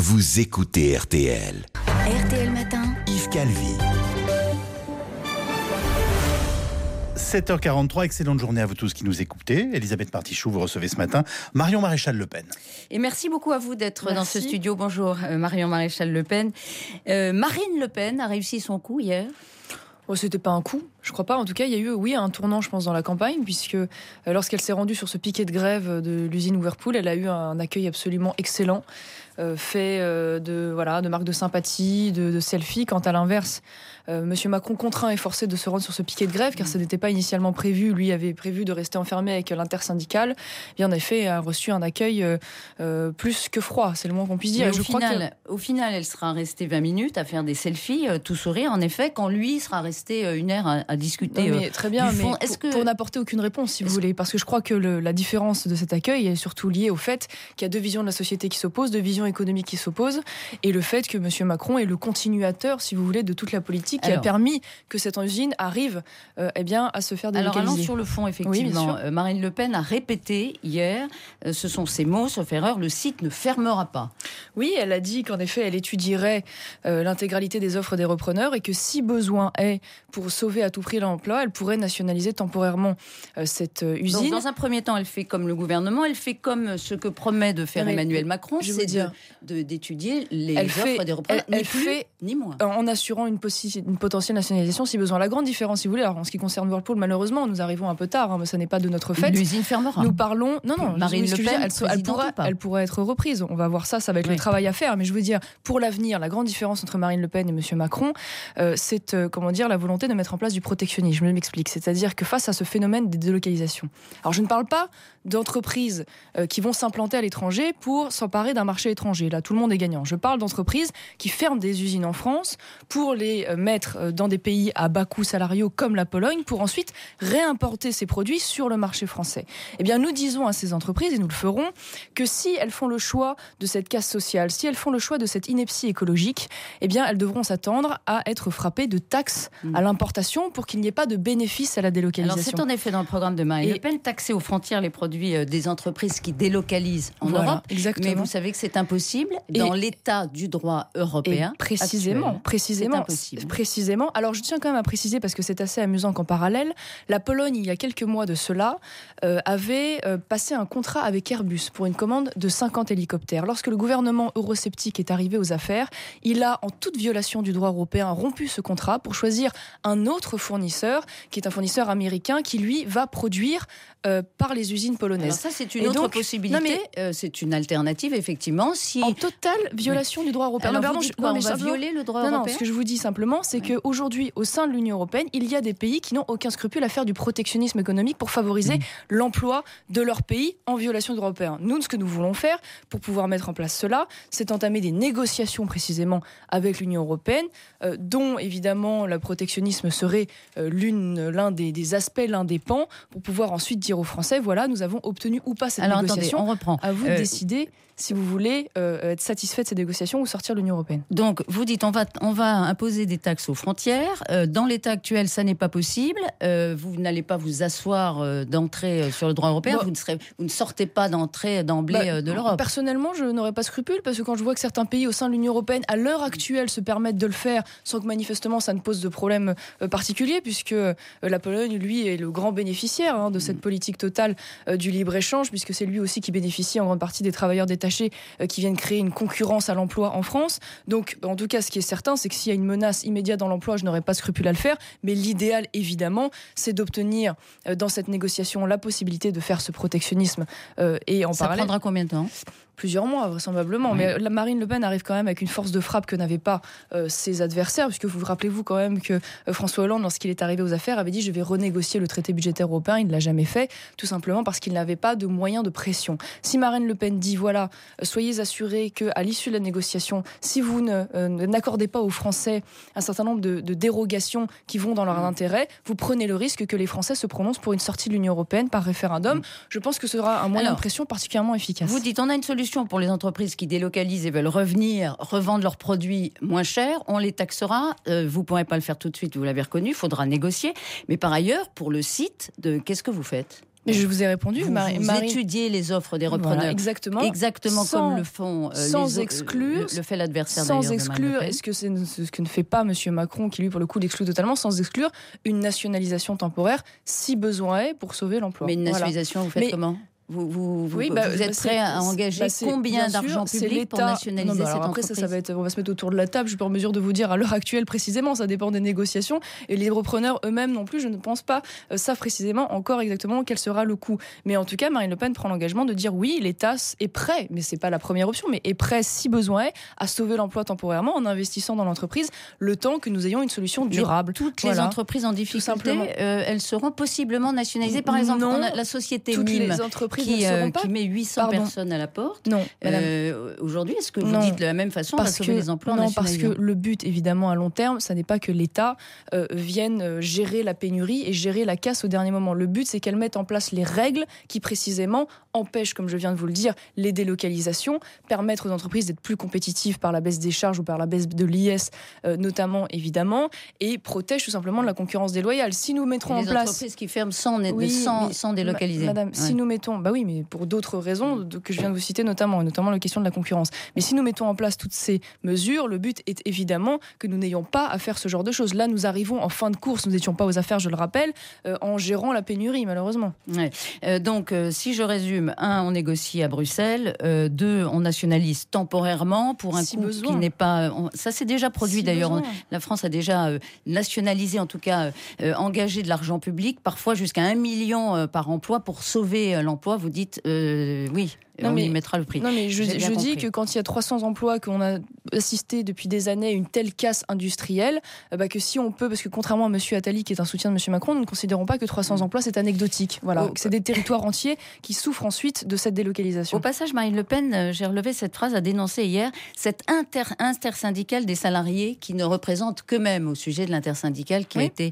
vous écoutez RTL. RTL Matin. Yves Calvi. 7h43, excellente journée à vous tous qui nous écoutez. Elisabeth Martichoux, vous recevez ce matin Marion Maréchal Le Pen. Et merci beaucoup à vous d'être dans ce studio. Bonjour Marion Maréchal Le Pen. Marine Le Pen a réussi son coup hier. Oh, c'était pas un coup, je crois pas. En tout cas, il y a eu, un tournant, je pense, dans la campagne, puisque lorsqu'elle s'est rendue sur ce piquet de grève de l'usine Whirlpool, elle a eu un accueil absolument excellent, fait de marques de sympathie, de selfies. Quant à l'inverse, Monsieur Macron contraint et forcé de se rendre sur ce piquet de grève, car ça n'était pas initialement prévu. Lui avait prévu de rester enfermé avec l'intersyndicale. Et en effet, a reçu un accueil plus que froid, c'est le moins qu'on puisse dire. Au final, elle sera restée 20 minutes à faire des selfies, tout sourire, en effet, quand lui sera resté une heure à discuter. Non, mais très bien, du fond. Mais pour n'apporter aucune réponse, si vous voulez, parce que je crois que la différence de cet accueil est surtout liée au fait qu'il y a deux visions de la société qui s'opposent, deux visions économiques qui s'opposent, et le fait que Monsieur Macron est le continuateur, si vous voulez, de toute la politique qui a permis que cette usine arrive à se faire délocaliser. Alors allons sur le fond, effectivement. Oui, Marine Le Pen a répété hier, ce sont ses mots, sauf erreur, le site ne fermera pas. Oui, elle a dit qu'en effet, elle étudierait l'intégralité des offres des repreneurs et que si besoin est pour sauver à tout prix l'emploi, elle pourrait nationaliser temporairement cette usine. Donc, dans un premier temps, elle fait comme le gouvernement, elle fait comme ce que promet de faire Emmanuel Macron, c'est d'étudier les offres des repreneurs, ni plus ni moins. En assurant une potentielle nationalisation si besoin. La grande différence, si vous voulez, alors en ce qui concerne Whirlpool, malheureusement, nous arrivons un peu tard, mais ça n'est pas de notre fait. L'usine fermera. Nous parlons... Non, Marine Le Pen, elle pourrait être reprise. On va voir ça va être le travail à faire. Mais je veux dire, pour l'avenir, la grande différence entre Marine Le Pen et Monsieur Macron, c'est la volonté de mettre en place du protectionnisme. Je m'explique. C'est-à-dire que face à ce phénomène des délocalisations. Alors je ne parle pas d'entreprises qui vont s'implanter à l'étranger pour s'emparer d'un marché étranger. Là, tout le monde est gagnant. Je parle d'entreprises qui ferment des usines en France pour les mettre dans des pays à bas coûts salariaux comme la Pologne pour ensuite réimporter ces produits sur le marché français. Eh bien, nous disons à ces entreprises, et nous le ferons, que si elles font le choix de cette casse sociale, si elles font le choix de cette ineptie écologique, eh bien, elles devront s'attendre à être frappées de taxes à l'importation pour qu'il n'y ait pas de bénéfice à la délocalisation. Alors, c'est en effet dans le programme de Marine Le Pen, taxer aux frontières les produits des entreprises qui délocalisent en Europe. Exactement. Mais vous savez que c'est impossible dans l'état du droit européen. Précisément. C'est impossible. Précisément. Alors, je tiens quand même à préciser, parce que c'est assez amusant qu'en parallèle, la Pologne, il y a quelques mois de cela, avait passé un contrat avec Airbus pour une commande de 50 hélicoptères. Lorsque le gouvernement eurosceptique est arrivé aux affaires, il a, en toute violation du droit européen, rompu ce contrat pour choisir un autre fournisseur, qui est un fournisseur américain, qui, lui, va produire par les usines polonaises. Alors ça, c'est une autre possibilité. C'est une alternative, effectivement. En totale violation du droit européen. Alors, on va violer le droit européen ? Non, ce que je vous dis simplement, c'est qu'aujourd'hui, au sein de l'Union européenne, il y a des pays qui n'ont aucun scrupule à faire du protectionnisme économique pour favoriser l'emploi de leur pays en violation du droit européen. Nous, ce que nous voulons faire pour pouvoir mettre en place cela, c'est entamer des négociations précisément avec l'Union européenne, dont évidemment le protectionnisme serait l'un des aspects, l'un des pans, pour pouvoir ensuite dire aux Français, voilà, nous avons obtenu ou pas cette négociation. Attendez, on reprend. À vous de décider si vous voulez être satisfait de ces négociations ou sortir de l'Union européenne. Donc, vous dites, on va imposer des taxes aux frontières. Dans l'état actuel, ça n'est pas possible. Vous n'allez pas vous asseoir d'entrée sur le droit européen. Vous ne sortez pas d'entrée d'emblée de l'Europe. Personnellement, je n'aurais pas scrupule, parce que quand je vois que certains pays au sein de l'Union européenne, à l'heure actuelle, se permettent de le faire sans que manifestement ça ne pose de problème particulier, puisque la Pologne, lui, est le grand bénéficiaire de cette politique totale du libre-échange, puisque c'est lui aussi qui bénéficie en grande partie des travailleurs détachés qui viennent créer une concurrence à l'emploi en France. Donc, en tout cas, ce qui est certain, c'est que s'il y a une menace immédiate dans l'emploi, je n'aurais pas scrupule à le faire. Mais l'idéal, évidemment, c'est d'obtenir dans cette négociation la possibilité de faire ce protectionnisme et en parallèle. Ça prendra combien de temps ? Plusieurs mois, vraisemblablement. Oui. Mais Marine Le Pen arrive quand même avec une force de frappe que n'avaient pas ses adversaires, puisque vous rappelez-vous quand même que François Hollande, lorsqu'il est arrivé aux affaires, avait dit « je vais renégocier le traité budgétaire européen ». Il ne l'a jamais fait, tout simplement parce qu'il n'avait pas de moyens de pression. Si Marine Le Pen dit « voilà, soyez assurés qu'à l'issue de la négociation, si vous n'accordez pas aux Français un certain nombre de dérogations qui vont dans leur intérêt, vous prenez le risque que les Français se prononcent pour une sortie de l'Union européenne par référendum ». Je pense que ce sera un moyen de pression particulièrement efficace. Vous dites, on a une solution pour les entreprises qui délocalisent et veulent revenir, revendre leurs produits moins chers, on les taxera. Vous ne pourrez pas le faire tout de suite, vous l'avez reconnu, il faudra négocier. Mais par ailleurs, pour le site, qu'est-ce que vous faites ? Mais je vous ai répondu, vous étudiez les offres des repreneurs. Voilà, exactement comme le font sans exclure, le fait l'adversaire sans d'ailleurs. Exclure, est-ce que c'est ce que ne fait pas M. Macron, qui lui pour le coup l'exclut totalement, sans exclure une nationalisation temporaire si besoin est pour sauver l'emploi. Mais une nationalisation, vous faites comment ? Vous êtes prêt à engager combien d'argent public pour nationaliser cette entreprise ? On va se mettre autour de la table. Je suis pas en mesure de vous dire à l'heure actuelle précisément. Ça dépend des négociations. Et les repreneurs eux-mêmes non plus, je ne pense pas, savent précisément encore exactement quel sera le coût. Mais en tout cas, Marine Le Pen prend l'engagement de dire oui, l'État est prêt, mais c'est pas la première option, mais est prêt si besoin est à sauver l'emploi temporairement en investissant dans l'entreprise le temps que nous ayons une solution durable. Mais toutes les entreprises en difficulté, elles seront possiblement nationalisées. Par exemple, on a la société MIM. Qui met 800 personnes à la porte. Non, aujourd'hui, est-ce que vous dites de la même façon à sauver les emplois? Non, parce que le but, évidemment, à long terme, ça n'est pas que l'État vienne gérer la pénurie et gérer la casse au dernier moment. Le but, c'est qu'elle mette en place les règles qui, précisément, empêchent, comme je viens de vous le dire, les délocalisations, permettre aux entreprises d'être plus compétitives par la baisse des charges ou par la baisse de l'IS, notamment, évidemment, et protègent tout simplement de la concurrence déloyale. Si nous mettrons en place... Les entreprises qui ferment sans délocaliser. Madame, si nous mettons... Bah oui, mais pour d'autres raisons que je viens de vous citer notamment la question de la concurrence. Mais si nous mettons en place toutes ces mesures, le but est évidemment que nous n'ayons pas à faire ce genre de choses. Là, nous arrivons en fin de course, nous n'étions pas aux affaires, je le rappelle, en gérant la pénurie, malheureusement. Ouais. Donc, si je résume, 1, on négocie à Bruxelles, 2, on nationalise temporairement pour un coût qui n'est pas... Ça s'est déjà produit d'ailleurs. La France a déjà nationalisé, en tout cas engagé de l'argent public, parfois jusqu'à 1 million par emploi pour sauver l'emploi. Vous dites oui. On y mettra le prix. Non, mais je dis que quand il y a 300 emplois, qu'on a assisté depuis des années à une telle casse industrielle, que si on peut, parce que contrairement à M. Attali, qui est un soutien de M. Macron, nous ne considérons pas que 300 emplois, c'est anecdotique. Voilà. C'est des territoires entiers qui souffrent ensuite de cette délocalisation. Au passage, Marine Le Pen, j'ai relevé cette phrase, a dénoncé hier cette intersyndicale des salariés qui ne représente qu'eux-mêmes au sujet de l'intersyndicale qui a été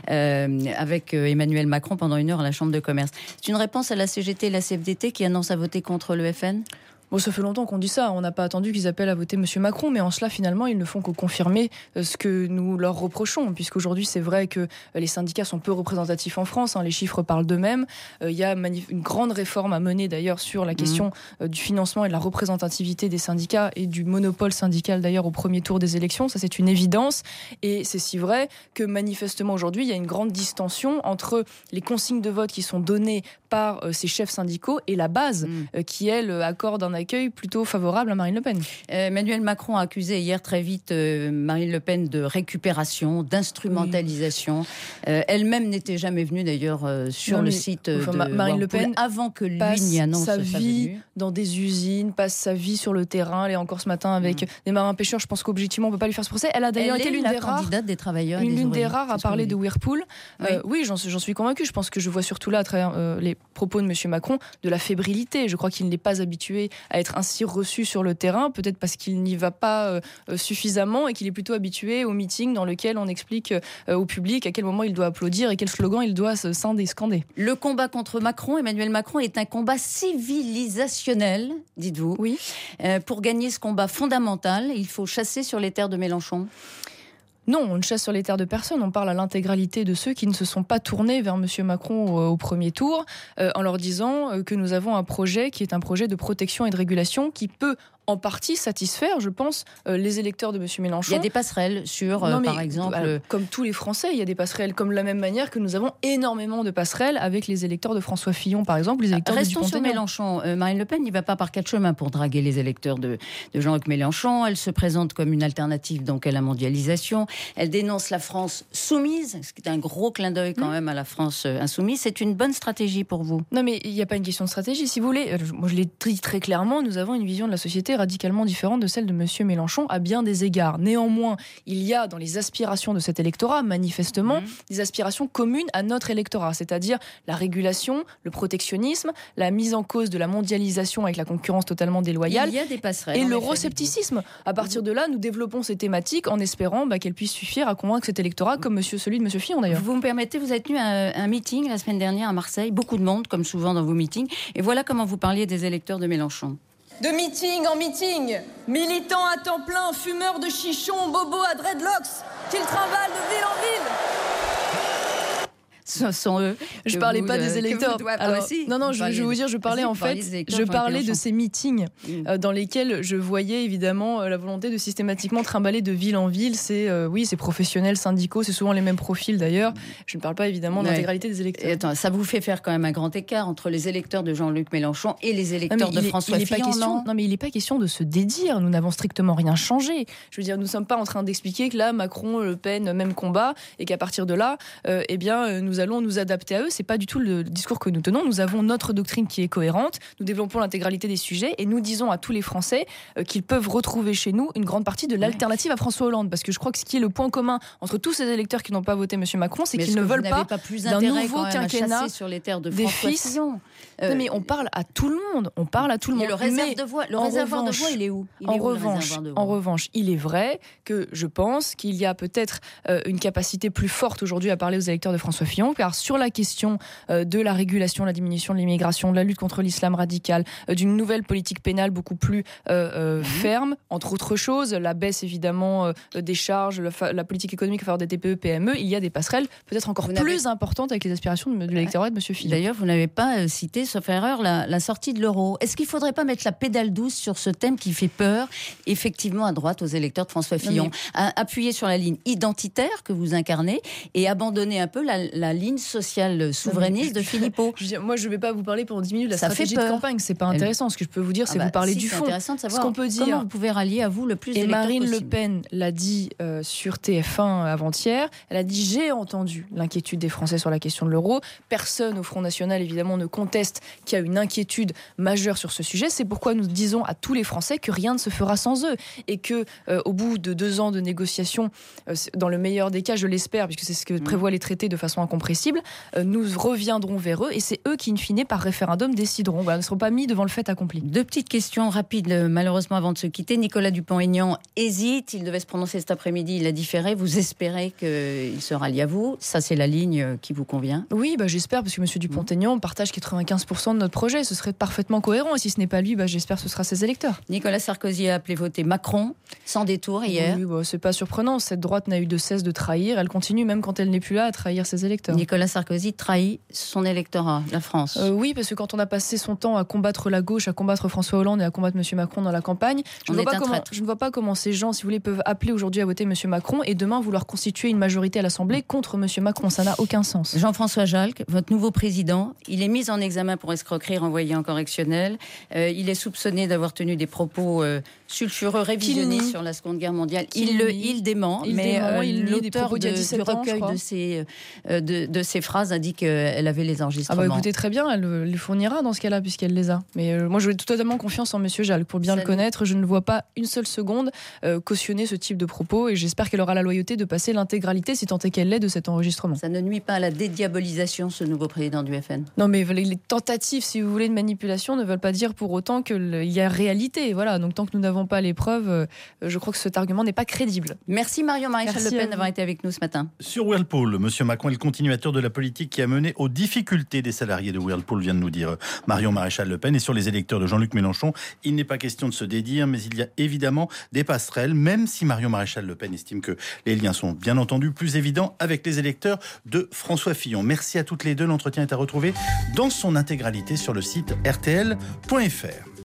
avec Emmanuel Macron pendant 1 heure à la Chambre de commerce. C'est une réponse à la CGT et la CFDT qui annoncent à voter contre le FN ? Bon, ça fait longtemps qu'on dit ça. On n'a pas attendu qu'ils appellent à voter M. Macron, mais en cela, finalement, ils ne font que confirmer ce que nous leur reprochons, puisqu'aujourd'hui, c'est vrai que les syndicats sont peu représentatifs en France. Les chiffres parlent d'eux-mêmes. Il y a une grande réforme à mener, d'ailleurs, sur la question du financement et de la représentativité des syndicats et du monopole syndical, d'ailleurs, au premier tour des élections. Ça, c'est une évidence. Et c'est si vrai que, manifestement, aujourd'hui, il y a une grande distension entre les consignes de vote qui sont données par ces chefs syndicaux et la base qui, elle, accorde un accueil plutôt favorable à Marine Le Pen. Emmanuel Macron a accusé hier très vite Marine Le Pen de récupération, d'instrumentalisation. Elle-même n'était jamais venue d'ailleurs sur le site de Marine Le Pen avant que lui n'y annonce sa vie dans des usines, passe sa vie sur le terrain. Elle est encore ce matin avec des marins pêcheurs. Je pense qu'objectivement on ne peut pas lui faire ce procès. Elle a d'ailleurs été l'une des rares candidate des travailleurs, l'une des rares à parler de Whirlpool. Oui, j'en suis convaincue. Je pense que je vois surtout là à travers les propos de M. Macron de la fébrilité. Je crois qu'il n'est pas habitué à être ainsi reçu sur le terrain, peut-être parce qu'il n'y va pas suffisamment et qu'il est plutôt habitué au meeting dans lequel on explique au public à quel moment il doit applaudir et quel slogan il doit scander. Le combat contre Emmanuel Macron, est un combat civilisationnel, dites-vous. Oui. Pour gagner ce combat fondamental, il faut chasser sur les terres de Mélenchon. Non, on ne chasse sur les terres de personne. On parle à l'intégralité de ceux qui ne se sont pas tournés vers M. Macron au premier tour, en leur disant que nous avons un projet qui est un projet de protection et de régulation qui peut en partie satisfaire, je pense, les électeurs de M. Mélenchon. Il y a des passerelles sur, par exemple... Comme tous les Français, il y a des passerelles, comme de la même manière que nous avons énormément de passerelles avec les électeurs de François Fillon, par exemple, les électeurs de Dupont-Aignan. Restons sur Mélenchon. Marine Le Pen n'y va pas par 4 chemins pour draguer les électeurs de Jean-Luc Mélenchon. Elle se présente comme une alternative donc à la mondialisation. Elle dénonce la France soumise, ce qui est un gros clin d'œil quand même à la France insoumise. C'est une bonne stratégie pour vous? Non, mais il n'y a pas une question de stratégie. Si vous voulez, moi je l'ai dit très clairement, nous avons une vision de la société radicalement différente de celle de M. Mélenchon à bien des égards. Néanmoins, il y a dans les aspirations de cet électorat, manifestement, des aspirations communes à notre électorat, c'est-à-dire la régulation, le protectionnisme, la mise en cause de la mondialisation avec la concurrence totalement déloyale. Il y a des passerelles. Et l'euroscepticisme. À partir de là, nous développons ces thématiques en espérant qu'elles puissent suffire à convaincre cet électorat, comme celui de M. Fillon d'ailleurs. Vous me permettez, vous êtes tenu à un meeting la semaine dernière à Marseille, beaucoup de monde, comme souvent dans vos meetings, et voilà comment vous parliez des électeurs de Mélenchon. De meeting en meeting, militants à temps plein, fumeurs de chichons, bobos à dreadlocks, qu'ils trimballent de ville en ville. ce sont eux. Je parlais pas des électeurs. Je vais vous dire, je parlais de ces meetings dans lesquels je voyais évidemment la volonté de systématiquement trimballer de ville en ville. C'est professionnels, syndicaux, c'est souvent les mêmes profils d'ailleurs. Je ne parle pas évidemment de l'intégralité des électeurs. Et attends, ça vous fait faire quand même un grand écart entre les électeurs de Jean-Luc Mélenchon et les électeurs de François Fillon. Non, mais il n'est pas question de se dédire. Nous n'avons strictement rien changé. Je veux dire, nous ne sommes pas en train d'expliquer que là, Macron, Le Pen, même combat, et qu'à partir de là, nous allons nous adapter à eux. C'est pas du tout le discours que nous tenons. Nous avons notre doctrine qui est cohérente. Nous développons l'intégralité des sujets et nous disons à tous les Français qu'ils peuvent retrouver chez nous une grande partie de l'alternative à François Hollande. Parce que je crois que ce qui est le point commun entre tous ces électeurs qui n'ont pas voté M. Macron, c'est qu'ils ne veulent pas d'un nouveau quinquennat sur les terres de des François fils. Fillon. Non, mais on parle à tout le monde. On parle à tout le monde. Et le réservoir de voix, il est où? En revanche, il est vrai que je pense qu'il y a peut-être une capacité plus forte aujourd'hui à parler aux électeurs de François Fillon, car sur la question de la régulation, la diminution de l'immigration, de la lutte contre l'islam radical, d'une nouvelle politique pénale beaucoup plus ferme, entre autres choses, la baisse évidemment des charges, la politique économique à faveur des TPE, PME, il y a des passerelles peut-être encore plus importantes avec les aspirations de l'électorat de M. Fillon. D'ailleurs, vous n'avez pas cité, sauf erreur, la sortie de l'euro. Est-ce qu'il ne faudrait pas mettre la pédale douce sur ce thème qui fait peur, effectivement, à droite aux électeurs de François Fillon, appuyer sur la ligne identitaire que vous incarnez et abandonner un peu la ligne sociale souverainiste de Philippot? Moi, je ne vais pas vous parler pendant 10 minutes de la ça stratégie de campagne. C'est pas intéressant. Ce que je peux vous dire, c'est vous parler du fond. C'est intéressant de savoir ce qu'on peut dire. Comment vous pouvez rallier à vous le plus d'électeurs possible. Et Marine Le Pen l'a dit sur TF1 avant-hier. Elle a dit: j'ai entendu l'inquiétude des Français sur la question de l'euro. Personne au Front National, évidemment, ne conteste qu'il y a une inquiétude majeure sur ce sujet. C'est pourquoi nous disons à tous les Français que rien ne se fera sans eux et que au bout de 2 ans de négociations, dans le meilleur des cas, je l'espère, puisque c'est ce que prévoient les traités de façon incompressible, nous reviendrons vers eux et c'est eux qui, in fine, par référendum, décideront. Voilà, ne seront pas mis devant le fait accompli. 2 petites questions rapides, malheureusement, avant de se quitter. Nicolas Dupont-Aignan hésite. Il devait se prononcer cet après-midi. Il a différé. Vous espérez qu'il se rallie à vous? Ça, c'est la ligne qui vous convient? Oui, j'espère, parce que M. Dupont-Aignan partage 95% de notre projet. Ce serait parfaitement cohérent. Et si ce n'est pas lui, j'espère que ce sera ses électeurs. Nicolas Sarkozy a appelé voter Macron, sans détour, hier. Oui, c'est pas surprenant. Cette droite n'a eu de cesse de trahir. Elle continue, même quand elle n'est plus là, à trahir ses électeurs. Nicolas Sarkozy trahit son électorat, la France. Oui, parce que quand on a passé son temps à combattre la gauche, à combattre François Hollande et à combattre M. Macron dans la campagne, je ne vois pas comment ces gens, si vous voulez, peuvent appeler aujourd'hui à voter M. Macron et demain vouloir constituer une majorité à l'Assemblée contre M. Macron. Ça n'a aucun sens. Jean-François Jalc, votre nouveau président, il est mis en examen pour escroquerie renvoyé en correctionnel. Il est soupçonné d'avoir tenu des propos sulfureux révisionnistes sur la Seconde Guerre mondiale. Il dément, mais l'auteur du recueil de ces phrases a dit qu'elle avait les enregistrements. Écoutez, très bien, elle les fournira dans ce cas-là, puisqu'elle les a. Mais moi, je vais totalement confiance en M. Jalc. Pour bien le connaître, je ne vois pas une seule seconde cautionner ce type de propos et j'espère qu'elle aura la loyauté de passer l'intégralité, si tant est qu'elle l'est, de cet enregistrement. Ça ne nuit pas à la dédiabolisation, ce nouveau président du FN? Non, mais les tentatives, si vous voulez, de manipulation ne veulent pas dire pour autant qu'il y a réalité. Voilà, donc tant que nous n'avons pas les preuves, je crois que cet argument n'est pas crédible. Merci Marion Maréchal Le Pen d'avoir été avec nous ce matin. Sur Whirlpool, M. Macron est le continuateur de la politique qui a mené aux difficultés des salariés de Whirlpool, vient de nous dire Marion Maréchal Le Pen. Et sur les électeurs de Jean-Luc Mélenchon, il n'est pas question de se dédire, mais il y a évidemment des passerelles, même si Marion Maréchal Le Pen estime que les liens sont bien entendu plus évidents avec les électeurs de François Fillon. Merci à toutes les deux. L'entretien est à retrouver dans son intégralité sur le site rtl.fr.